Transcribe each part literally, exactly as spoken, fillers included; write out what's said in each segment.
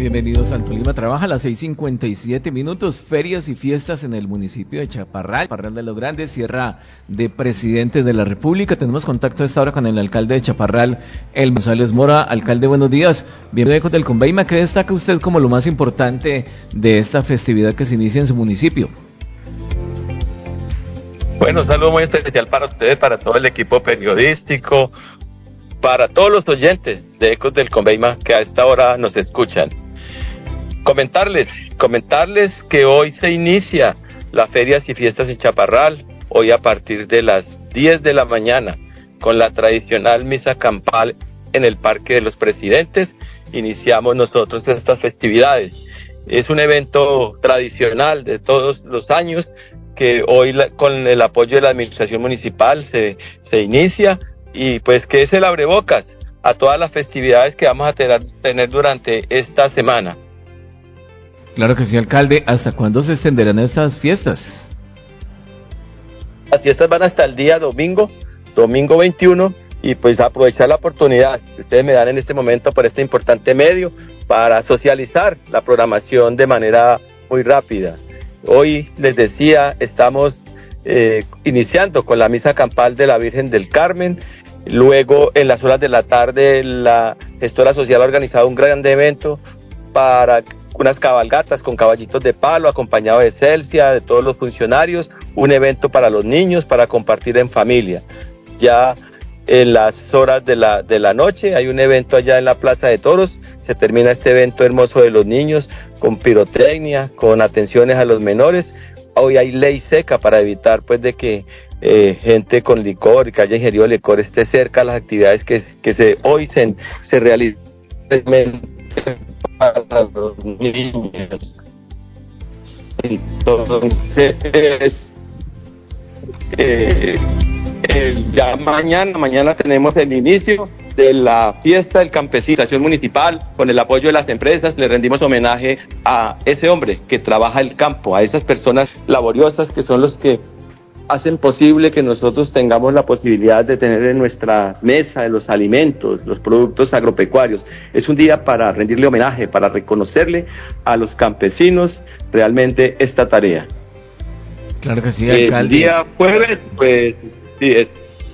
Bienvenidos al Tolima Trabaja a las seis cincuenta y siete minutos. Ferias y fiestas en el municipio de Chaparral, Chaparral de los Grandes, tierra de Presidente de la República. Tenemos contacto a esta hora con el alcalde de Chaparral, El González Mora. Alcalde, buenos días. Bienvenido del Conveima. ¿Qué destaca usted como lo más importante de esta festividad que se inicia en su municipio? Bueno, un saludo muy especial para ustedes, para todo el equipo periodístico, para todos los oyentes de Ecos del Conveima que a esta hora nos escuchan. Comentarles, comentarles que hoy se inicia las ferias y fiestas en Chaparral, hoy a partir de las diez de la mañana, con la tradicional misa campal en el Parque de los Presidentes. Iniciamos nosotros estas festividades. Es un evento tradicional de todos los años que hoy la, con el apoyo de la administración municipal se, se inicia, y pues que es el abrebocas a todas las festividades que vamos a tener, tener durante esta semana. Claro que sí, alcalde. ¿Hasta cuándo se extenderán estas fiestas? Las fiestas van hasta el día domingo, domingo veintiuno, y pues aprovechar la oportunidad que ustedes me dan en este momento por este importante medio para socializar la programación de manera muy rápida. Hoy, les decía, estamos eh, iniciando con la misa campal de la Virgen del Carmen. Luego, en las horas de la tarde, la gestora social ha organizado un gran evento para unas cabalgatas con caballitos de palo, acompañado de Celsia, de todos los funcionarios, un evento para los niños, para compartir en familia. Ya en las horas de la, de la noche hay un evento allá en la Plaza de Toros. Se termina este evento hermoso de los niños con pirotecnia, con atenciones a los menores. Hoy hay ley seca para evitar pues de que eh, gente con licor y que haya ingerido licor esté cerca a las actividades que, que se, hoy se, se realizan para los niños. Entonces, eh, eh, ya mañana, mañana tenemos el inicio de la fiesta del campesino, acción municipal, con el apoyo de las empresas. Le rendimos homenaje a ese hombre que trabaja el campo, a esas personas laboriosas que son los que hacen posible que nosotros tengamos la posibilidad de tener en nuestra mesa los alimentos, los productos agropecuarios. Es un día para rendirle homenaje, para reconocerle a los campesinos realmente esta tarea. Claro que sí, alcalde. El día jueves, pues, sí, es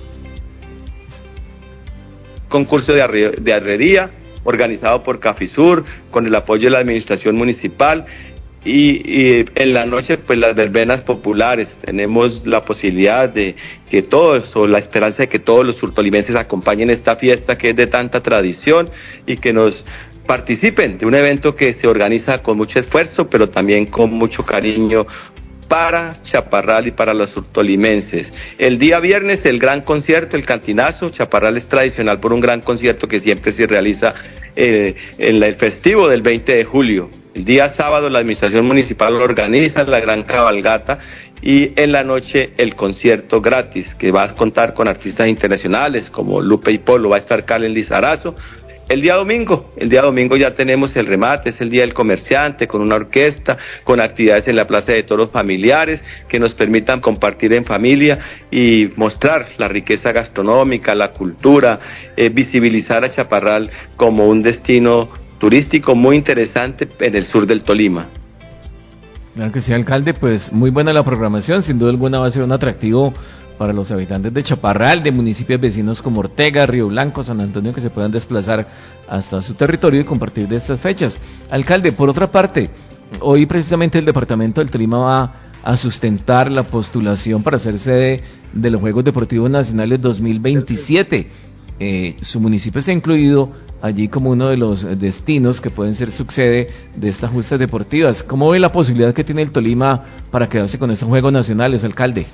concurso de, arre, de arrería organizado por Cafisur con el apoyo de la administración municipal. Y, y en la noche, pues las verbenas populares. Tenemos la posibilidad de que todos, o la esperanza de que todos los surtolimenses acompañen esta fiesta que es de tanta tradición y que nos participen de un evento que se organiza con mucho esfuerzo, pero también con mucho cariño para Chaparral y para los surtolimenses. El día viernes, el gran concierto, el Cantinazo. Chaparral es tradicional por un gran concierto que siempre se realiza eh, en la, el festivo del veinte de julio. El día sábado la administración municipal organiza la gran cabalgata y en la noche el concierto gratis que va a contar con artistas internacionales como Lupe y Polo. Va a estar Karen Lizarazo. El día domingo, el día domingo ya tenemos el remate, es el día del comerciante, con una orquesta, con actividades en la Plaza de Toros familiares que nos permitan compartir en familia y mostrar la riqueza gastronómica, la cultura, eh, visibilizar a Chaparral como un destino turístico muy interesante en el sur del Tolima. Claro que sí, alcalde, pues muy buena la programación, sin duda alguna va a ser un atractivo para los habitantes de Chaparral, de municipios vecinos como Ortega, Río Blanco, San Antonio, que se puedan desplazar hasta su territorio y compartir de estas fechas. Alcalde, por otra parte, hoy precisamente el departamento del Tolima va a sustentar la postulación para ser sede de los Juegos Deportivos Nacionales dos mil veintisiete. Eh, su municipio está incluido allí como uno de los destinos que pueden ser subsede de estas justas deportivas. ¿Cómo ve la posibilidad que tiene el Tolima para quedarse con estos Juegos Nacionales, alcalde?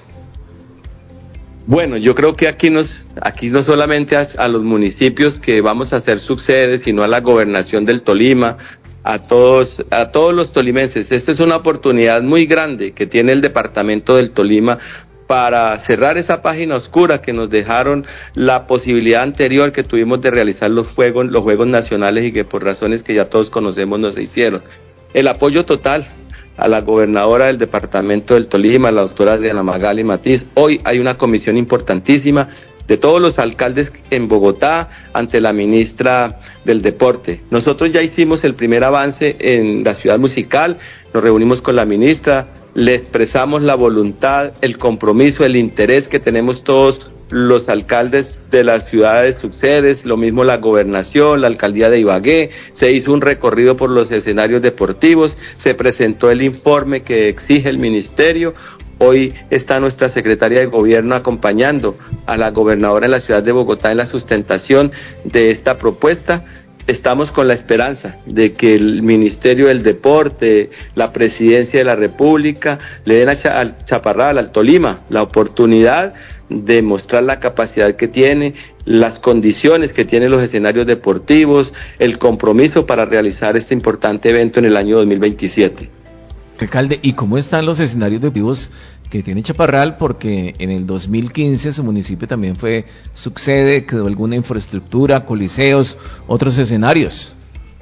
Bueno, yo creo que aquí nos, aquí no solamente a, a los municipios que vamos a ser subsede, sino a la gobernación del Tolima, a todos, a todos los tolimenses. Esta es una oportunidad muy grande que tiene el departamento del Tolima para cerrar esa página oscura que nos dejaron la posibilidad anterior que tuvimos de realizar los juegos, los juegos nacionales y que por razones que ya todos conocemos no se hicieron. El apoyo total a la gobernadora del departamento del Tolima, la doctora Adriana Magali Matiz. Hoy hay una comisión importantísima de todos los alcaldes en Bogotá ante la ministra del Deporte. Nosotros ya hicimos el primer avance en la ciudad musical, nos reunimos con la ministra, le expresamos la voluntad, el compromiso, el interés que tenemos todos los alcaldes de las ciudades subsedes, lo mismo la gobernación, la alcaldía de Ibagué, se hizo un recorrido por los escenarios deportivos, se presentó el informe que exige el ministerio. Hoy está nuestra secretaria de gobierno acompañando a la gobernadora en la ciudad de Bogotá en la sustentación de esta propuesta. Estamos con la esperanza de que el Ministerio del Deporte, la Presidencia de la República, le den a Ch- al Chaparral, al Tolima, la oportunidad de mostrar la capacidad que tiene, las condiciones que tienen los escenarios deportivos, el compromiso para realizar este importante evento en el año dos mil veintisiete. Alcalde, ¿y cómo están los escenarios deportivos que tiene Chaparral? Porque en el dos mil quince su municipio también fue subsede, quedó alguna infraestructura, coliseos, otros escenarios.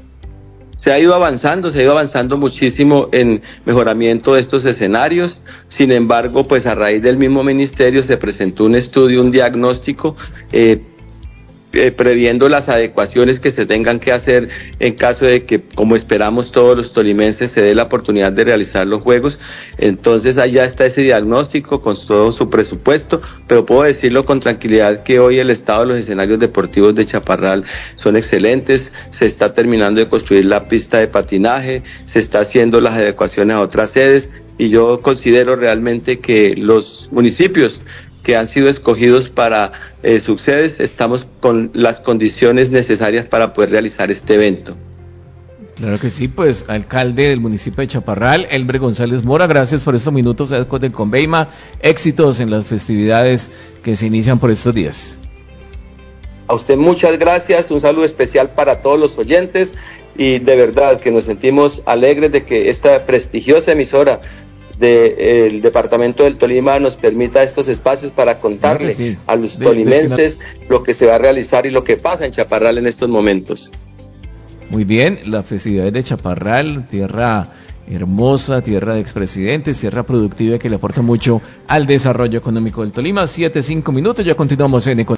Se ha ido avanzando, se ha ido avanzando muchísimo en mejoramiento de estos escenarios. Sin embargo, pues a raíz del mismo ministerio se presentó un estudio, un diagnóstico, eh, eh, previendo las adecuaciones que se tengan que hacer en caso de que, como esperamos todos los tolimenses, se dé la oportunidad de realizar los juegos. Entonces allá está ese diagnóstico con todo su presupuesto, pero puedo decirlo con tranquilidad que hoy el estado de los escenarios deportivos de Chaparral son excelentes. Se está terminando de construir la pista de patinaje, se está haciendo las adecuaciones a otras sedes, y yo considero realmente que los municipios que han sido escogidos para eh, sus sedes, estamos con las condiciones necesarias para poder realizar este evento. Claro que sí, pues alcalde del municipio de Chaparral, Elber González Mora, gracias por estos minutos de Conveima, éxitos en las festividades que se inician por estos días. A usted muchas gracias, un saludo especial para todos los oyentes, y de verdad que nos sentimos alegres de que esta prestigiosa emisora del de, departamento del Tolima nos permita estos espacios para contarle claro sí. a los tolimenses de, de lo que se va a realizar y lo que pasa en Chaparral en estos momentos. Muy bien, las festividades de Chaparral, tierra hermosa, tierra de expresidentes, tierra productiva que le aporta mucho al desarrollo económico del Tolima. Siete, cinco minutos, ya continuamos en Economía.